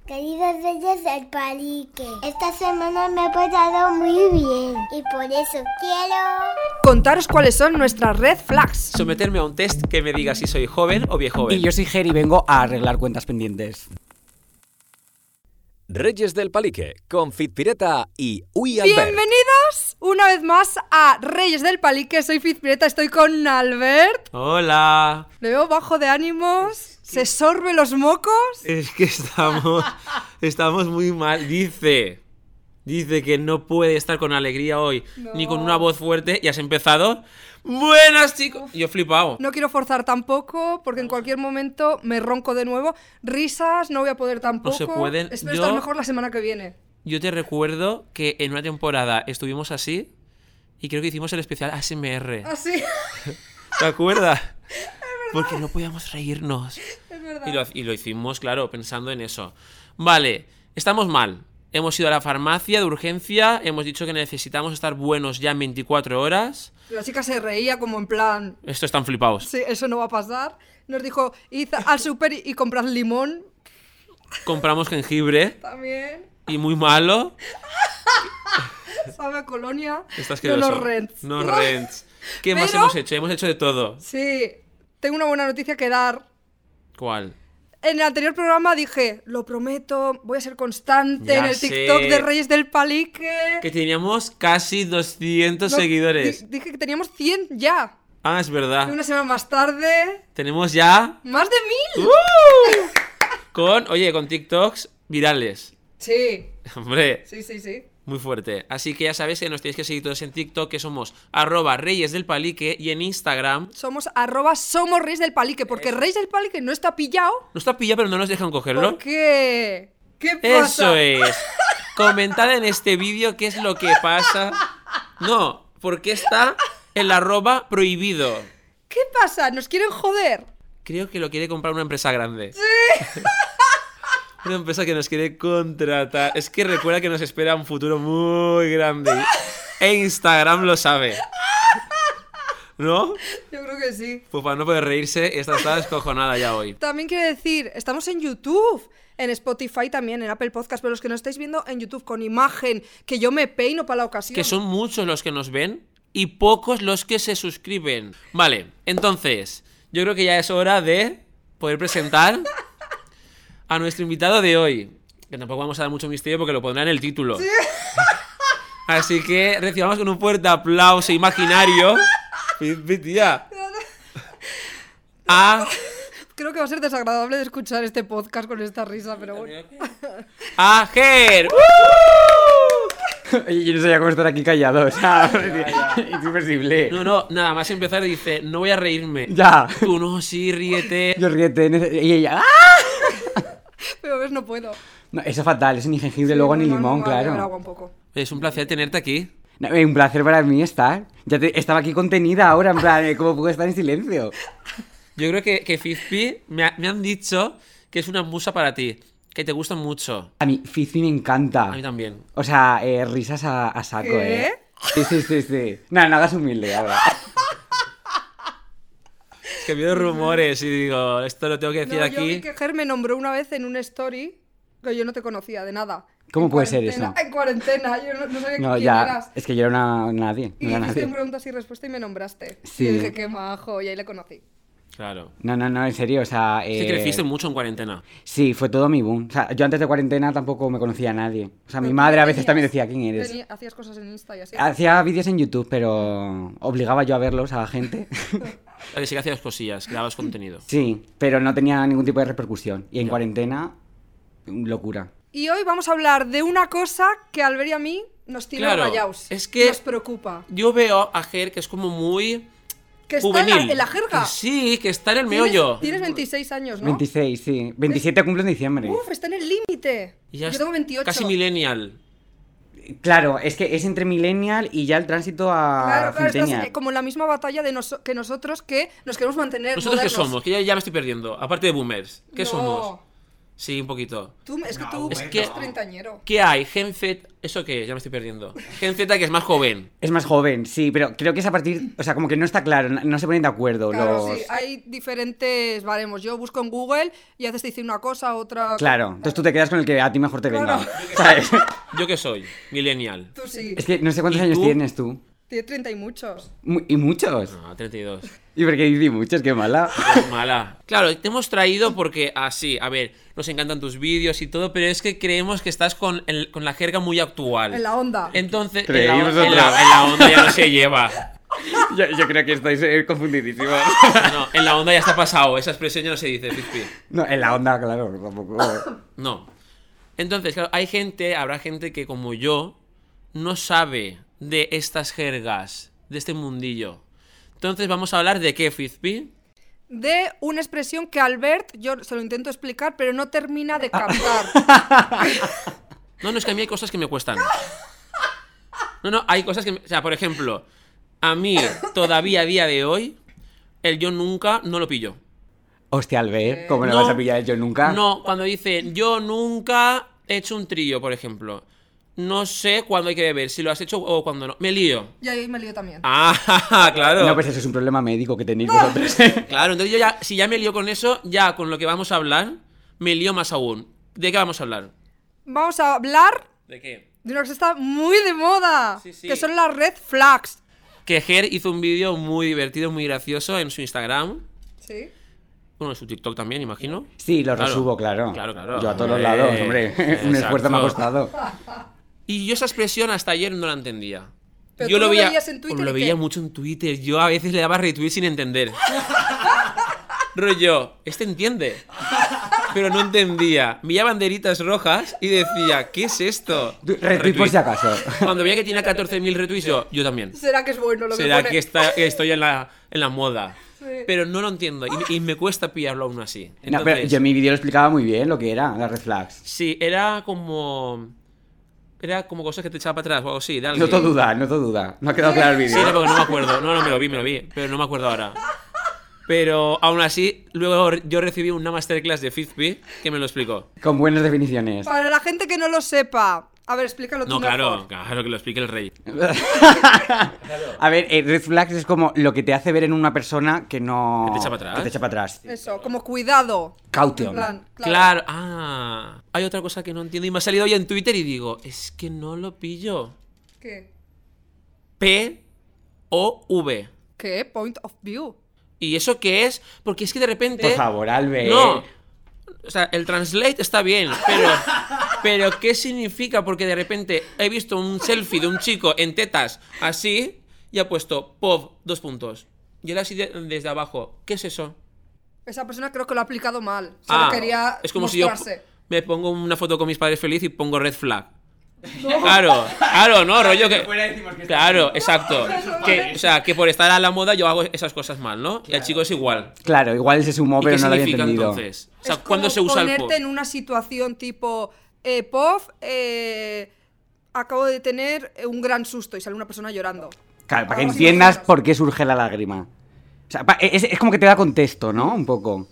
Queridos Reyes del Palique, esta semana me he portado muy bien y por eso quiero contaros cuáles son nuestras red flags. Someterme a un test que me diga si soy joven o viejoven. Y yo soy Ger y vengo a arreglar cuentas pendientes. Reyes del Palique, con Fitpireta y Uy Albert. Bienvenidos una vez más a Reyes del Palique. Soy Fitpireta, estoy con Albert. Hola. Le veo bajo de ánimos, se sorbe los mocos. Es que estamos muy mal. Dice que no puede estar con alegría hoy, ni con una voz fuerte. Y has empezado. Buenas, chicos. Yo he flipado. No quiero forzar tampoco, porque en cualquier momento me ronco de nuevo. Risas, no voy a poder tampoco. No se pueden. Espero estar mejor la semana que viene. Yo te recuerdo que en una temporada estuvimos así y creo que hicimos el especial ASMR. ¿Ah, sí? ¿Te acuerdas? Porque no podíamos reírnos. Es verdad. Y lo hicimos, claro, pensando en eso. Vale, estamos mal. Hemos ido a la farmacia de urgencia, hemos dicho que necesitamos estar buenos ya en 24 horas. La chica se reía como en plan... Esto están flipados. Sí, eso no va a pasar. Nos dijo, id al súper y comprad limón. Compramos jengibre. También. Y muy malo. Sabe a colonia. Está No asqueroso. los rents. No rents. ¿Qué más Pero- hemos hecho? Hemos hecho de todo. Sí, tengo una buena noticia que dar. ¿Cuál? En el anterior programa dije, lo prometo, voy a ser constante Ya en el sé. TikTok de Reyes del Palique. Que teníamos casi 200 No, seguidores. dije que teníamos 100 ya. Ah, es Y verdad. una semana más tarde, Tenemos ya... más de 1000. Con TikToks virales. Sí, Hombre, sí. muy fuerte. Así que ya sabéis que nos tenéis que seguir todos en TikTok, que somos @Reyes del Palique, y en Instagram. Somos @somos Reyes del Palique, porque Reyes del Palique no está pillado. No está pillado, pero no nos dejan cogerlo. ¿Por qué? ¿Qué pasa? Eso es. Comentad en este vídeo qué es lo que pasa. No, porque está el @prohibido. ¿Qué pasa? ¿Nos quieren joder? Creo que lo quiere comprar una empresa grande. Sí. Una empresa que nos quiere contratar. Es que recuerda que nos espera un futuro muy grande. E Instagram lo sabe. ¿No? Yo creo que sí. Pues para no poder reírse, esta está descojonada ya hoy. También quiero decir, estamos en YouTube, en Spotify también, en Apple Podcast, pero los que no estáis viendo en YouTube con imagen, que yo me peino para la ocasión. Que son muchos los que nos ven y pocos los que se suscriben. Vale, entonces, yo creo que ya es hora de poder presentar a nuestro invitado de hoy. Que tampoco vamos a dar mucho misterio porque lo pondrá en el título. Sí. Así que recibamos con un fuerte aplauso imaginario. Tía. Creo que va a ser desagradable de escuchar este podcast con esta risa, pero bueno. A Ger. Yo no sabía cómo estar aquí callado, o sea, es imposible. No, nada más empezar dice, no voy a reírme. Ya. Tú no, sí, ríete. Yo ríete, y ella... ¡Ah! Pero ves, no puedo. No, eso es fatal, eso ni jengibre, luego ni limón, Voy a beber claro. agua un poco. Es un placer tenerte aquí. No, un placer para mí estar. Estaba aquí contenida ahora, en plan, ¿cómo puedo estar en silencio? Yo creo que Fizpi me han dicho que es una musa para ti, que te gusta mucho. A mí, Fizpi me encanta. A mí también. O sea, risas a saco, ¿Qué? Sí. No hagas humilde ahora. Es que veo rumores y digo, esto lo tengo que decir No, yo vi aquí. que Ger me nombró una vez en un story que yo no te conocía de nada. ¿Cómo En puede ser cuarentena- eso? En cuarentena, yo no sabía No, quién ya, eras. es que yo era nadie, Y no era hiciste nadie. un preguntas y respuestas y me nombraste. Sí. Y dije, qué majo, y ahí le conocí. Claro. No, en serio, o sea... Es que creciste mucho en cuarentena. Sí, fue todo mi boom. O sea, yo antes de cuarentena tampoco me conocía a nadie. O sea, mi madre a veces también decía, ¿quién eres? Hacías cosas en Insta y así. Hacía vídeos en YouTube, pero obligaba yo a verlos a la gente. A que sí que hacías cosillas, creabas contenido. Sí, pero no tenía ningún tipo de repercusión. Y en cuarentena, locura. Y hoy vamos a hablar de una cosa que a Albert y a mí nos tiene Claro, rayados. es que- Nos preocupa. Yo veo a Ger que es como muy Que está juvenil. en la jerga. Que sí, que está en el meollo. Tienes 26 años, ¿no? 26, sí. 27 cumplo en diciembre. Uf, está en el límite. Y ya Yo es tengo 28. Casi millennial. Claro, es que es entre millennial y ya el tránsito a Claro, estás centennial. como en la misma batalla de que nosotros que nos queremos mantener ¿Nosotros qué modernos. somos? Que ya me estoy perdiendo. Aparte de boomers. ¿Qué No. somos? Sí, un poquito. Es que tú Es eres que- treintañero. ¿Qué hay? Gen Z... ¿Eso qué es? Ya me estoy perdiendo. Gen Z que es más joven. Es más joven, sí, pero creo que es a partir... O sea, como que no está claro, no se ponen de acuerdo Claro, los... sí, hay diferentes baremos. Yo busco en Google y haces te dice una cosa, otra... Claro, entonces tú te quedas con el que a ti mejor te venga, Claro. ¿sabes? ¿Yo qué soy? Millennial. Tú sí. Es que no sé cuántos ¿Y años tú? tienes tú. Tiene 30 y muchos. ¿Y muchos? No, 32. ¿Y por qué dices muchos? Qué mala. Es mala. Claro, te hemos traído porque así, a ver, nos encantan tus vídeos y todo, pero es que creemos que estás con la jerga muy actual. En la onda. Entonces, ¿Creéis en vosotros? la onda ya no se lleva. Yo creo que estáis confundidísimos. No, en la onda ya está pasado. Esa expresión ya no se dice, Fizpi. No, en la onda, claro, tampoco. No. Entonces, claro, habrá gente que como yo no sabe de estas jergas, de este mundillo. Entonces, vamos a hablar de qué, Fizpi. De una expresión que Albert, yo se lo intento explicar, pero no termina de captar. No, es que a mí hay cosas que me cuestan. No, hay cosas que... O sea, por ejemplo, a mí, todavía a día de hoy, el yo nunca no lo pillo. Hostia, Albert, ¿cómo no No. vas a pillar yo nunca? No, cuando dice yo nunca he hecho un trío, por ejemplo. No sé cuándo hay que beber, si lo has hecho o cuándo no. Me lío. Y ahí me lío también. Ah, claro. No, pues eso es un problema médico que tenéis vosotros. Claro, entonces yo ya, si ya me lío con eso, ya con lo que vamos a hablar, me lío más aún. ¿De qué vamos a hablar? Vamos a hablar ¿De qué? de una cosa que está muy de moda. Sí, sí. Que son las red flags. Que Ger hizo un vídeo muy divertido, muy gracioso en su Instagram. Sí. Bueno, en su TikTok también, imagino. Sí, lo Claro. resubo, claro. Claro. Yo a todos los lados, hombre. Un esfuerzo me ha costado. Y yo esa expresión hasta ayer no la entendía. ¿Pero Yo tú lo veías en Twitter Lo y veía qué? mucho en Twitter. Yo a veces le daba retweet sin entender. Rollo, entiende. Pero no entendía. Veía banderitas rojas y decía, ¿qué es esto? Retweet por si acaso. Cuando veía que tenía 14.000 retweets, yo también. ¿Será que es bueno lo que ¿Será pone? que estoy en la moda? Sí. Pero no lo entiendo y me cuesta pillarlo aún así. No, pero Entonces, yo en mi vídeo lo explicaba muy bien lo que era, las red flags. sí, era como cosas que te echaba para atrás o algo así. De No alguien. todo duda, no todo duda. No ha quedado claro el Sí, vídeo. no, porque no me acuerdo. No, me lo vi, pero no me acuerdo ahora. Pero aún así, luego yo recibí una masterclass de Fizpi que me lo explicó. Con buenas definiciones. Para la gente que no lo sepa. A ver, explícalo tú No, mejor. claro que lo explique el rey. A ver, red flags es como lo que te hace ver en una persona que no... Que te echa para atrás. Que te echa para atrás. Eso, como cuidado. En Caution. plan, Claro. Hay otra cosa que no entiendo y me ha salido hoy en Twitter y digo, es que no lo pillo. ¿Qué? P-O-V. ¿Qué? Point of view. ¿Y eso qué es? Porque es que de repente... Por favor, Albert. No. O sea, el translate está bien, pero ¿qué significa? Porque de repente he visto un selfie de un chico en tetas así y ha puesto POV, 2 puntos. Y él así desde abajo. ¿Qué es eso? Esa persona creo que lo ha aplicado mal. Solo quería es como mostrarse. si yo me pongo una foto con mis padres feliz y pongo red flag. Claro, no, rollo que... Claro, exacto. O sea, que por estar a la moda yo hago esas cosas mal, ¿no? Y al chico es igual. Claro, igual se sumó, ¿Y pero qué no lo había significa entendido. entonces? O sea, Es ¿cuándo como se usa el ponerte POV? en una situación tipo POV, acabo de tener un gran susto y sale una persona llorando. Claro, para que Algo así entiendas más o menos. por qué surge la lágrima. O sea, es como que te da contexto, ¿no? Un poco.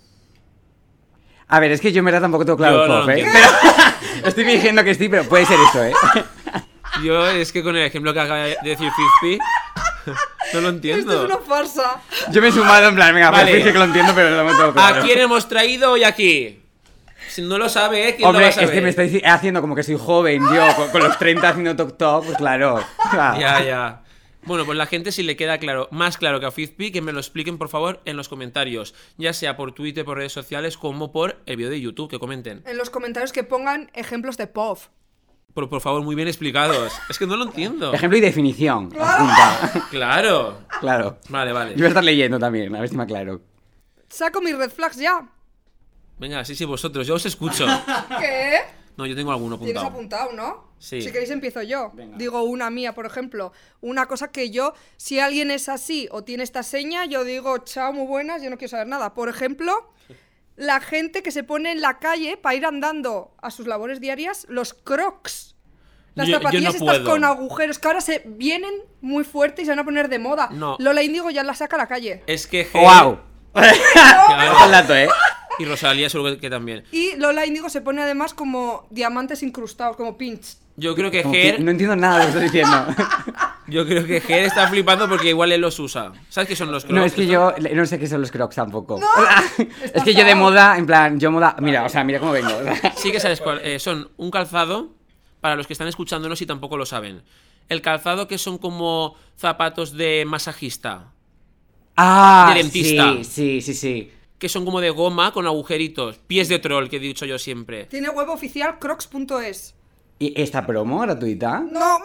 A ver, es que yo en verdad tampoco tengo claro Yo el no pop, lo ¿eh? entiendo. Pero estoy fingiendo que sí, pero puede ser eso, ¿eh? Yo es que con el ejemplo que acaba de decir Fizpi no lo entiendo. Esto es una farsa. Yo me he sumado en plan, venga, Vale. pues finge que lo entiendo, pero no me tengo claro. ¿A quién hemos traído hoy aquí? Si no lo sabe, ¿quién Hombre, lo va a saber? es que me estáis haciendo como que soy joven, yo, con los 30 haciendo toc, pues claro. Ya. Bueno, pues la gente si le queda claro, más claro que a Fizpi, que me lo expliquen por favor en los comentarios, ya sea por Twitter, por redes sociales, como por el vídeo de YouTube, que comenten. En los comentarios que pongan ejemplos de POV. Por favor, muy bien explicados. Es que no lo entiendo. Ejemplo y definición. Adjunta. Claro. Claro. Vale. Yo voy a estar leyendo también, a ver si me aclaro. Saco mis red flags ya. Venga, sí, vosotros, yo os escucho. ¿Qué? No, yo tengo alguno Tienes apuntado. apuntado, ¿no? Sí. Si queréis empiezo yo. Digo una mía, por ejemplo. Una cosa que yo, si alguien es así o tiene esta seña, yo digo, chao, muy buenas, yo no quiero saber nada. Por ejemplo, la gente que se pone en la calle para ir andando a sus labores diarias, los crocs. Las Yo zapatillas no estas puedo. con agujeros, que ahora se vienen muy fuertes y se van a poner de moda. No. Lola Índigo ya la saca a la calle. Es que... ¡Wow! Claro. Ojo el dato, ¿eh? Y Rosalía seguro que también. Y Lola Índigo se pone además como diamantes incrustados, como pinch. Yo creo que Como que Ger... no entiendo nada de lo que estás diciendo. Yo creo que Ger está flipando porque igual él los usa. ¿Sabes qué son los Crocs? No, es que yo no sé qué son los Crocs tampoco. Es que yo de moda, en plan, yo moda... Mira, o sea, mira cómo vengo. Sí que sabes cuál. Son un calzado, para los que están escuchándonos y tampoco lo saben. El calzado que son como zapatos de masajista. Ah, De dentista. sí. Que son como de goma con agujeritos. Pies de troll, que he dicho yo siempre. Tiene web oficial crocs.es. ¿Y esta promo gratuita? No,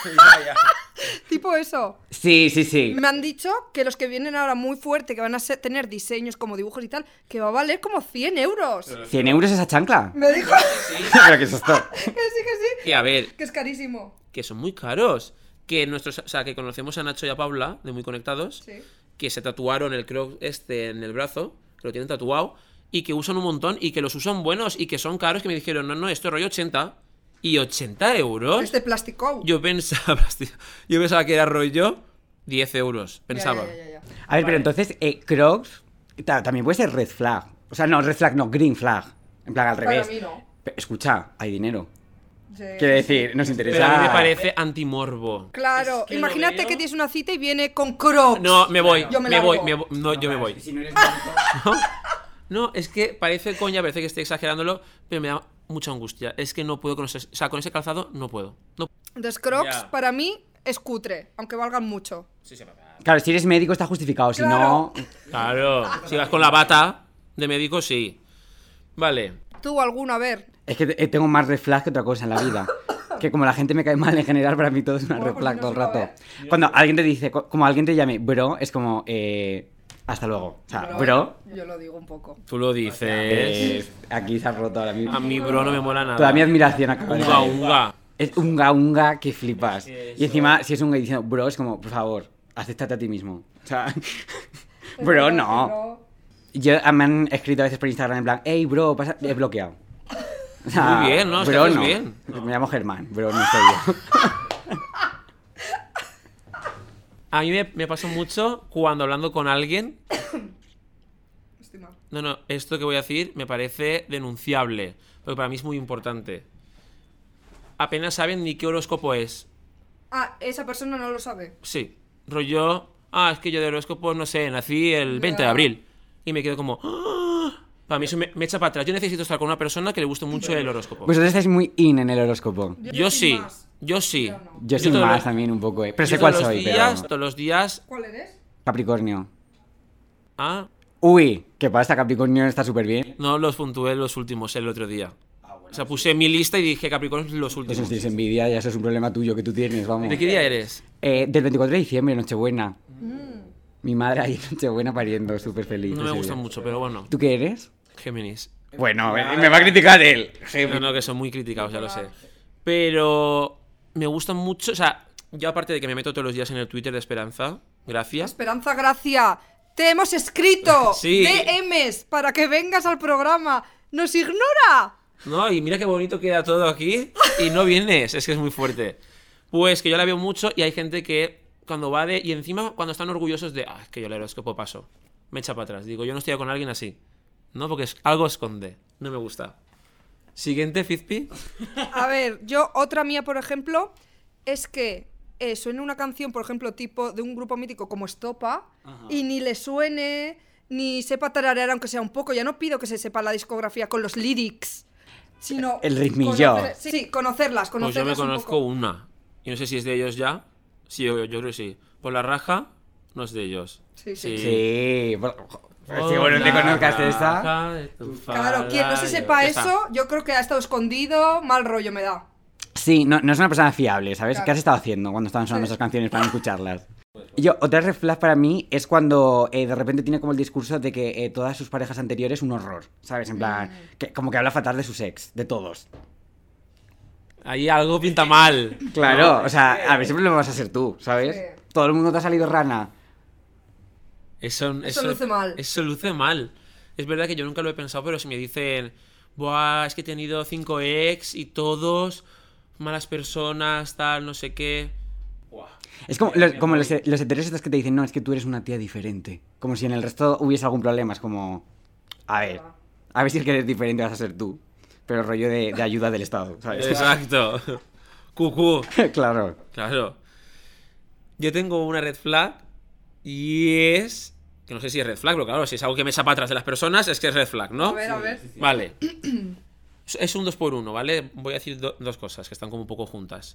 tipo eso. Sí. Me han dicho que los que vienen ahora muy fuerte, que van a tener diseños como dibujos y tal, que va a valer como 100 euros. ¿100 euros esa chancla? Me dijo Pero que eso es todo. que sí, Que a ver, que es carísimo. que son muy caros. Que nuestros, o sea, que conocemos a Nacho y a Paula, de Muy Conectados, Sí. que se tatuaron el Croc en el brazo, que lo tienen tatuado, y que usan un montón, y que los usan buenos, y que son caros, que me dijeron, no, esto es rollo 80. ¿Y 80 euros? Es de plástico. Yo pensaba que era rollo 10 euros, pensaba. Ya. A ver, pero entonces, Crocs también puede ser red flag. O sea, no, red flag, no, green flag. En plan, al Para revés. mí no. Escucha, hay dinero. Sí. Quiero decir, nos interesa... Pero a mí me parece antimorbo. Claro, Es que lo imagínate veo- que tienes una cita y viene con crocs. No, me voy, Yo me me largo. voy, no, yo me voy. Si no eres blanco... No, es que parece coña, parece que estoy exagerándolo, pero me da mucha angustia. Es que no puedo con ese, o sea, con ese calzado no puedo. No. Entonces crocs Ya. para mí es cutre, aunque valgan mucho. Claro, si eres médico está justificado, si no... Claro, si vas con la bata de médico, sí. Vale. ¿Tú alguna? A ver. Es que tengo más red flag que otra cosa en la vida. Que como la gente me cae mal en general, para mí todo es una Bueno, red pues flag no todo el se va a rato. ver. Cuando alguien te dice, como alguien te llame bro, es como, hasta luego. O sea, bro, Yo lo digo un poco. Tú lo dices. aquí se ha roto ahora mismo. A mí, bro, no me mola nada. Toda mi admiración acaba de Unga, caer. unga. Es unga que flipas. Y encima, si es unga diciendo bro, es como, por favor, acéptate a ti mismo. O sea, bro, no. Me han escrito a veces por Instagram en plan, hey, bro, pasa... He bloqueado. O sea, Muy bien, ¿no? Es que Bro, haces no. bien. Me llamo Germán, bro, no soy yo. A mí me pasa mucho cuando hablando con alguien. Estoy mal. No, esto que voy a decir me parece denunciable. Porque para mí es muy importante. Apenas saben ni qué horóscopo es. Ah, esa persona no lo sabe. Sí. Rollo. Es que yo de horóscopo, no sé, nací el 20 de abril. Y me quedo como. Para mí eso me echa para atrás. Yo necesito estar con una persona que le guste mucho el horóscopo. Vosotros estáis muy in en el horóscopo. Yo soy sí. más. Yo sí. Yo no. Yo soy todos más los- también un poco, Pero yo sé cuál todos soy, los días, pero... todos los días. ¿Cuál eres? Capricornio. Ah, Uy, ¿qué pasa? Capricornio está súper bien. no los puntué los últimos el otro día. O sea, puse mi lista y dije Capricornio los últimos. Eso si tienes envidia, ya eso es un problema tuyo que tú tienes, vamos. ¿De qué día eres? Del 24 de diciembre, Nochebuena. Mi madre ahí en Nochebuena pariendo, súper feliz. No me ese gusta día. mucho, pero bueno. ¿Tú qué eres? Géminis. Bueno, me va a criticar él. No, que son muy criticados, ya lo sé. Pero me gustan mucho. O sea, yo aparte de que me meto todos los días en el Twitter de Esperanza, gracias. Esperanza Gracia, te hemos escrito Sí. DMs para que vengas al programa. ¡Nos ignora! No, y mira qué bonito queda todo aquí y no vienes, es que es muy fuerte. Pues que yo la veo mucho y hay gente que cuando va de... Y encima cuando están orgullosos de... es que yo el horóscopo paso. Me echa para atrás. Digo, yo no estoy con alguien así. No, porque algo esconde. No me gusta. Siguiente, Fizpi. A ver, yo, otra mía, por ejemplo, es que suene una canción, por ejemplo, tipo de un grupo mítico como Estopa, y ni le suene, ni sepa tararear, aunque sea un poco. Ya no pido que se sepa la discografía con los lyrics, sino... El ritmillo. Sí, conocerlas, Pues yo me conocerlas un conozco poco. una. Y no sé si es de ellos ya. Sí, yo creo que sí. Por la raja, no es de ellos. Sí. Sí, Por si bueno te la conozcas esa. raja de tu Claro, quien no se falda, sepa ya está. eso, yo creo que ha estado escondido, mal rollo me da. Sí, no es una persona fiable, ¿sabes? Claro. ¿Qué has estado haciendo cuando estaban sonando Sí. esas canciones para no escucharlas? Yo, otra red flag para mí es cuando de repente tiene como el discurso de que todas sus parejas anteriores un horror, ¿sabes? En plan, que, como que habla fatal de sus ex, de todos. Ahí algo pinta mal. Claro, ¿no? o sea, a ver, siempre lo vas a ser tú, ¿sabes? Sí. Todo el mundo te ha salido rana. Eso luce mal. Eso luce mal. Es verdad que yo nunca lo he pensado, pero si me dicen, buah, es que he tenido 5 ex y todos malas personas, tal, no sé qué. Buah. Es como, como los heteros estos que te dicen, no, es que tú eres una tía diferente. Como si en el resto hubiese algún problema, es como... A ver, A ver si el que eres diferente vas a ser tú. Pero rollo de ayuda del Estado, ¿sabes? Exacto. Cucú. Claro. Claro. Yo tengo una red flag y es... Que no sé si es red flag, pero claro, si es algo que me echa para atrás de las personas, es que es red flag, ¿no? A ver. Vale. Es un 2x1, ¿vale? Voy a decir dos cosas que están como un poco juntas.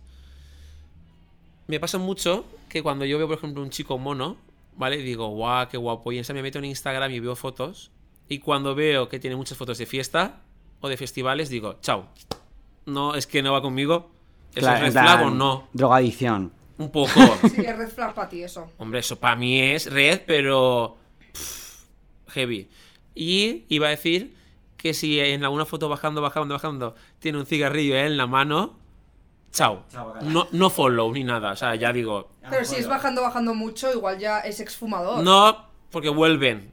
Me pasa mucho que cuando yo veo, por ejemplo, un chico mono, ¿vale? Digo, guau, qué guapo. Y enseguida me meto en Instagram y veo fotos. Y cuando veo que tiene muchas fotos de fiesta o de festivales, digo, chao. No, es que no va conmigo. ¿Eso es red flag o no? Drogadicción. Un poco. Sí, es red flag para ti eso. Hombre, eso para mí es red, pero... heavy. Y iba a decir que si en alguna foto bajando, tiene un cigarrillo en la mano, chao. No follow ni nada, o sea, ya digo... Pero si es bajando mucho, igual ya es exfumador. No, porque vuelven.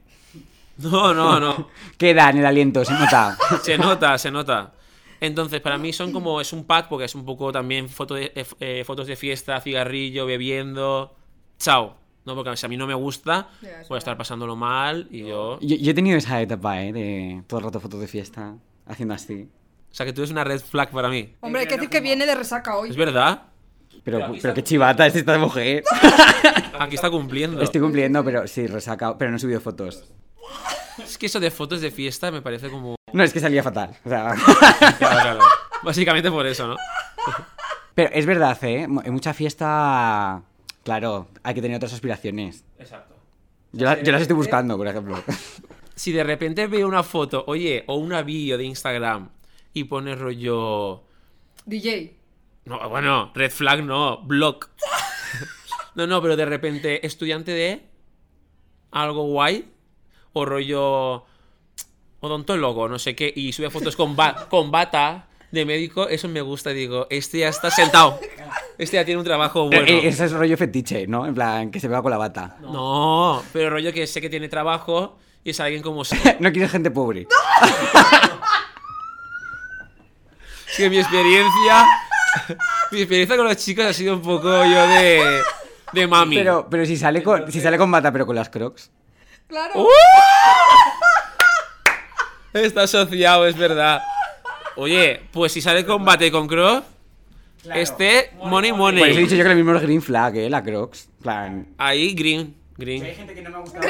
No. Queda en el aliento, se nota. Se nota. Entonces, para mí son como... Es un pack, porque es un poco también fotos de fiesta, cigarrillo, bebiendo... Chao. No, porque si a mí no me gusta, voy a estar pasándolo mal y yo... Yo he tenido esa etapa, de todo el rato fotos de fiesta, haciendo así. O sea, que tú eres una red flag para mí. Hombre, hay que decir que viene de resaca hoy. ¿Es verdad? Pero qué chivata es esta mujer. Aquí está cumpliendo. Estoy cumpliendo, pero sí, resaca, pero no he subido fotos. Es que eso de fotos de fiesta me parece como... No, es que salía fatal. O sea... Claro. Básicamente por eso, ¿no? Pero es verdad, en mucha fiesta... Claro, hay que tener otras aspiraciones. Exacto. Yo las estoy buscando, por ejemplo. Si de repente veo una foto, oye, o una vídeo de Instagram y pone rollo... DJ. No, bueno, red flag no, blog. No, pero de repente estudiante de algo guay o rollo odontólogo, no sé qué, y sube fotos con bata de médico, eso me gusta, digo, este ya está sentado. Este ya tiene un trabajo bueno. Ese es rollo fetiche, ¿no? En plan, que se vea con la bata. No, pero rollo que sé que tiene trabajo y es alguien como... No quieres gente pobre. Es que mi experiencia con los chicos ha sido un poco yo de mami. Pero si sale con bata, pero con las Crocs. Claro. Está asociado, es verdad. Oye, pues si sale con bate y con Crocs, money. Pues he dicho yo que lo mismo es green flag, la Crocs. Plan. Ahí, green. Hay gente que no me gustaba.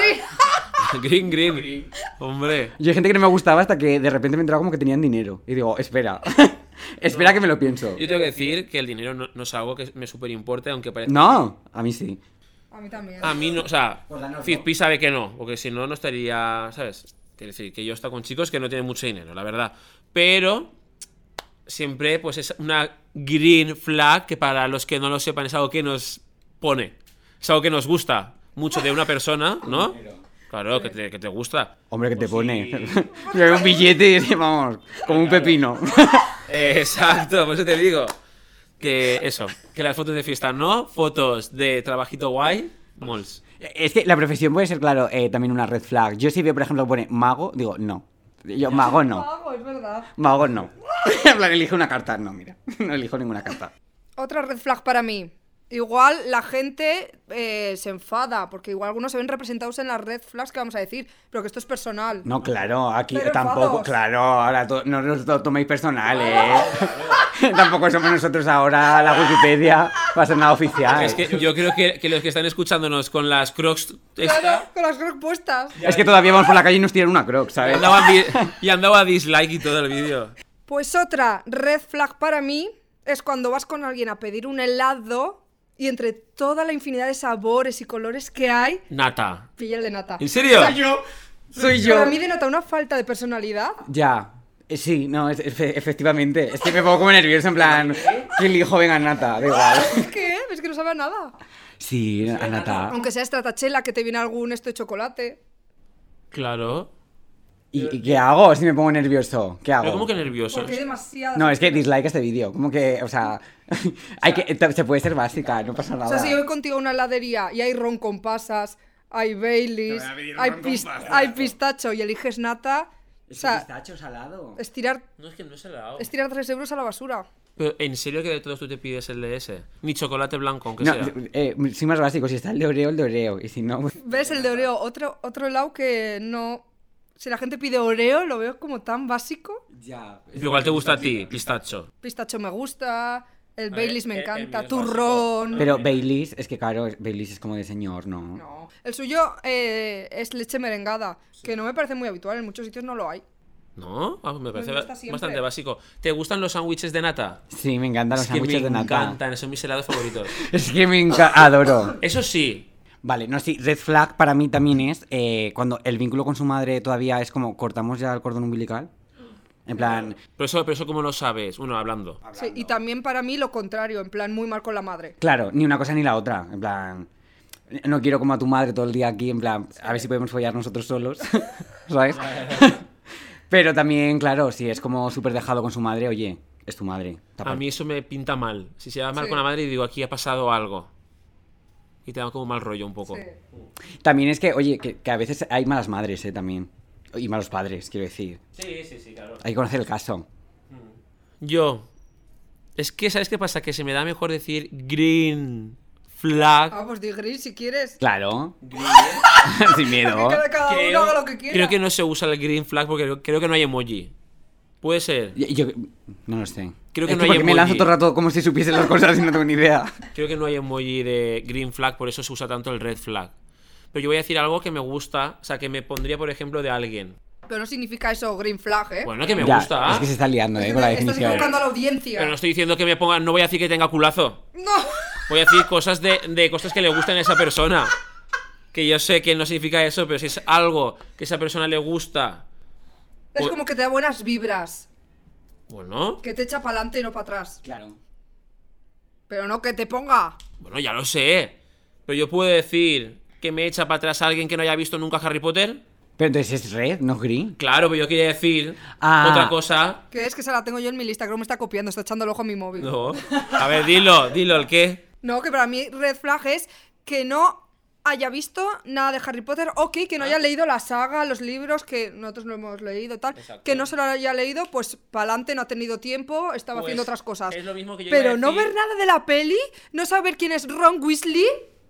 Green. Hombre. Yo hay gente que no me gustaba hasta que de repente me entraba como que tenían dinero. Y digo, espera. Espera que me lo pienso. Yo tengo que decir que el dinero no es algo que me súper importe, aunque parezca... No, a mí sí. A mí también. A mí no, o sea, Fizpi sabe que no, porque si no, no estaría, ¿sabes? Quiero decir, que yo he estado con chicos que no tienen mucho dinero, la verdad. Pero siempre, pues es una green flag que para los que no lo sepan es algo que nos pone. Es algo que nos gusta mucho de una persona, ¿no? Claro, que te gusta. Hombre, que te pone. Me veo un billete y vamos, como un pepino. Exacto, por eso te digo. Que eso, que las fotos de fiesta no, fotos de trabajito guay, mols. Es que la profesión puede ser, claro, también una red flag. Yo si veo, por ejemplo, pone mago, digo, no. Yo, mago no. Mago, es verdad. Mago no. En plan, elige una carta. No, mira, no elijo ninguna carta. Otra red flag para mí. Igual la gente se enfada, porque igual algunos se ven representados en las red flags que vamos a decir, pero que esto es personal. No, claro, aquí Pero tampoco, enfados. claro, ahora no os lo toméis personal, Tampoco somos nosotros ahora la Wikipedia, va a ser nada oficial. Es que yo creo que los que están escuchándonos con las Crocs Claro, con las crocs puestas. Es que todavía vamos por la calle y nos tiran una Croc, ¿sabes? y andaba a dislike y todo el vídeo. Pues otra red flag para mí es cuando vas con alguien a pedir un helado y entre toda la infinidad de sabores y colores que hay, Nata. pilla el de nata. ¿En serio? Soy yo. Para mí denota una falta de personalidad. Ya. Sí, no, efectivamente. Es que me pongo como nervioso, en plan, que elijo venga nata, da igual. ¿Qué? Es que no sabe a nada. Sí, a nata. Aunque sea estratachela, que te viene algún esto de chocolate. Claro. ¿Y qué hago si me pongo nervioso? ¿Qué hago? Pero ¿cómo que nerviosos? Porque hay demasiada... No, es que dislike este vídeo. Como que, o sea, se puede ser básica, no pasa nada. O sea, si voy contigo a una heladería y hay ron con pasas, hay Baileys, hay pistacho y eliges nata, o sea, pistacho salado. estirar No, es que no es helado. 3 euros a la basura. Pero ¿en serio que de todos tú te pides el de ese? Ni chocolate blanco, aunque No, sea. soy más básico. Si está el de Oreo, el de Oreo. Y si no, pues... ¿Ves el de Oreo? Otro helado que no Si la gente pide Oreo, lo veo como tan básico. Ya. Igual te gusta a ti, pistacho. Pistacho me gusta, el ver, Baileys me el encanta, mío es turrón. Pero Baileys, es que claro, Baileys es como de señor, ¿no? No. El suyo es leche merengada, que no me parece muy habitual, en muchos sitios no lo hay. ¿No? Me parece me gusta siempre. bastante básico. ¿Te gustan los sándwiches de nata? Sí, me encantan los Es que sándwiches de me nata. encantan, son mis helados favoritos. Es que adoro. Eso sí, Vale, no, sí, red flag para mí también es cuando el vínculo con su madre todavía es como cortamos ya el cordón umbilical. En plan, pero eso ¿cómo lo sabes? Uno hablando. Sí, y también para mí lo contrario, en plan muy mal con la madre. claro, ni una cosa ni la otra. En plan, no quiero como a tu madre todo el día aquí, en plan, a ver si podemos follar nosotros solos, ¿sabes? Pero también, claro, si es como súper dejado con su madre, oye, es tu madre. A mí eso me pinta mal. Si se va mal Sí. con la madre y digo, aquí ha pasado algo. Y te da como mal rollo un poco. Sí. También es que, oye, que a veces hay malas madres, también. Y malos padres, quiero decir. Sí, claro. Hay que conocer el caso. Yo. Es que, ¿sabes qué pasa? Que se me da mejor decir green flag. Ah, pues di gris si quieres. Claro. Sin miedo. Que cada uno haga lo que quiera. Creo que no se usa el green flag porque creo que no hay emoji. Puede ser. Yo no lo sé. Creo que Es no hay porque me emoji. lanzo todo el rato como si supiese las cosas y no tengo ni idea. Creo que no hay emoji de green flag, por eso se usa tanto el red flag. Pero yo voy a decir algo que me gusta, o sea, que me pondría, por ejemplo, de alguien. Pero no significa eso green flag, ¿eh? Bueno, que me Ya, gusta. es que se está liando, con la Estás definición. equivocando a la audiencia. Pero no estoy diciendo que me pongan, no voy a decir que tenga culazo. No. Voy a decir cosas de cosas que le gustan a esa persona. Que yo sé que no significa eso, pero si es algo que a esa persona le gusta. Es como que te da buenas vibras. Bueno, Que te echa para adelante y no para atrás. Claro. Pero no que te ponga. bueno, ya lo sé. Pero yo puedo decir que me echa para atrás a alguien que no haya visto nunca Harry Potter. Pero entonces es red, no green. Claro, pero yo quería decir Ah. otra cosa. Que es que se la tengo yo en mi lista, creo que me está copiando, está echando el ojo a mi móvil. No. A ver, dilo, ¿el qué? No, que para mí red flag es que no haya visto nada de Harry Potter, ok, que no haya leído la saga, los libros, que nosotros no hemos leído, tal, Exacto. que no se lo haya leído, pues para adelante, no ha tenido tiempo, estaba Pues, haciendo otras cosas. es lo mismo que yo Pero iba a no decir. ver nada de la peli, no saber quién es Ron Weasley,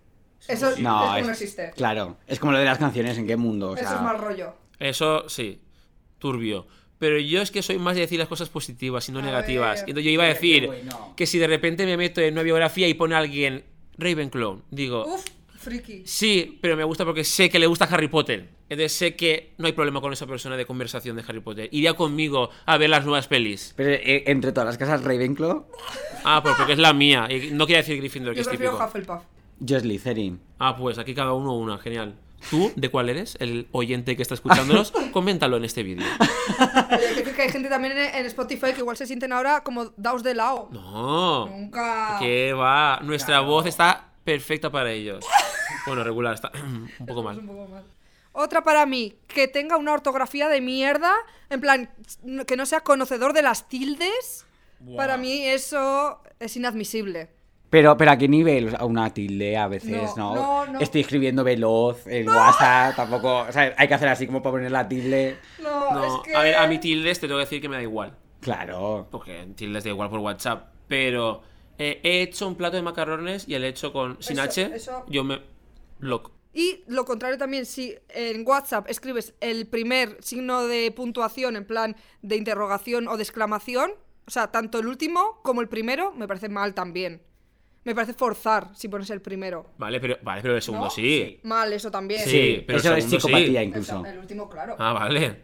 eso No, no existe. Claro. Es como lo de las canciones, ¿en qué mundo? O sea, Eso es mal rollo. Eso sí, turbio. Pero yo es que soy más de decir las cosas positivas y no A negativas. ver. Y entonces yo iba a decir bueno. que si de repente me meto en una biografía y pone a alguien Ravenclaw, digo, Uf, friki. sí, pero me gusta porque sé que le gusta Harry Potter. Entonces sé que no hay problema con esa persona de conversación de Harry Potter. Iría conmigo a ver las nuevas pelis. Pero entre todas las casas Ravenclaw, Ah, pues porque es la mía. Y no quería decir Gryffindor, que Yo es prefiero típico. Hufflepuff. yo Slytherin. Ah, pues aquí cada uno una, genial. ¿Tú de cuál eres? El oyente que está escuchándonos, coméntalo en este vídeo. Hay que decir que hay gente también en Spotify que igual se sienten ahora como daos de lado. No. Nunca. ¿Qué va? Nuestra voz está perfecta para ellos. Bueno, regular, está un poco mal. Un poco mal. Otra para mí, que tenga una ortografía de mierda, en plan, que no sea conocedor de las tildes. Buah. Para mí eso es inadmisible. Pero ¿a qué nivel? O sea, una tilde a veces, ¿no? No. Estoy escribiendo veloz en WhatsApp, tampoco... O sea, hay que hacer así como para poner la tilde. No, No, es que... a ver, a mi tildes te tengo que decir que me da igual. Claro. Porque tildes da igual por WhatsApp. Pero he hecho un plato de macarrones y el he hecho sin H. eso. Yo me... Loco. Y lo contrario también, si en WhatsApp escribes el primer signo de puntuación en plan de interrogación o de exclamación, o sea, tanto el último como el primero, me parece mal también. Me parece forzar si pones el primero. Vale, pero el segundo ¿No? sí. Mal eso también. Sí, pero eso el es segundo psicopatía sí. incluso. El último, claro. Ah, vale.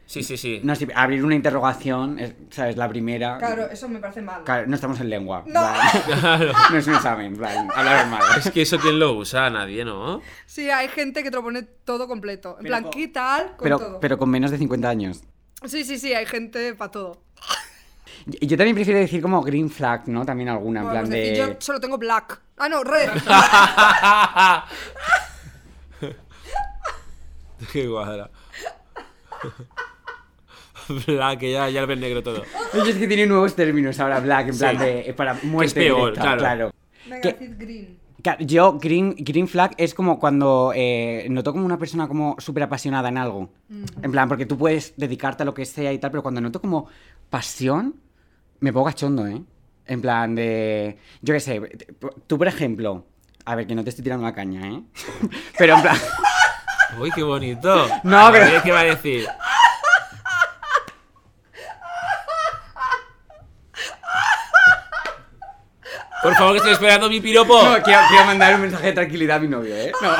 Sí. No, sí, abrir una interrogación, ¿sabes? La primera... Claro, eso me parece mal. Claro, no estamos en lengua. No. Claro. No es un examen, en plan, hablar mal. Es que eso quién lo usa, nadie, ¿no? Sí, hay gente que te lo pone todo completo. En plan, ¿qué tal? Con todo. Pero con menos de 50 años. Sí, hay gente para todo. Y yo también prefiero decir como green flag, ¿no? También alguna, en Bueno, plan pues decir, de... yo solo tengo black. Ah, no, red. Qué cuadra. Black, que ya el ves negro todo. Oye, es que tiene nuevos términos ahora, black, en plan Sí. de... Para muerte peor, directa, claro. Venga, ¿Qué? decid green. Claro, yo, green flag es como cuando noto como una persona como súper apasionada en algo. En plan, porque tú puedes dedicarte a lo que sea y tal, pero cuando noto como pasión, me pongo cachondo, ¿eh? En plan de... Yo qué sé, tú por ejemplo... A ver, que no te estoy tirando la caña, ¿eh? Pero en plan... Uy, qué bonito. No, A pero- ver, ¿qué va a decir? Por favor, que estoy esperando mi piropo. No, quiero mandar un mensaje de tranquilidad a mi novio, ¿eh? No.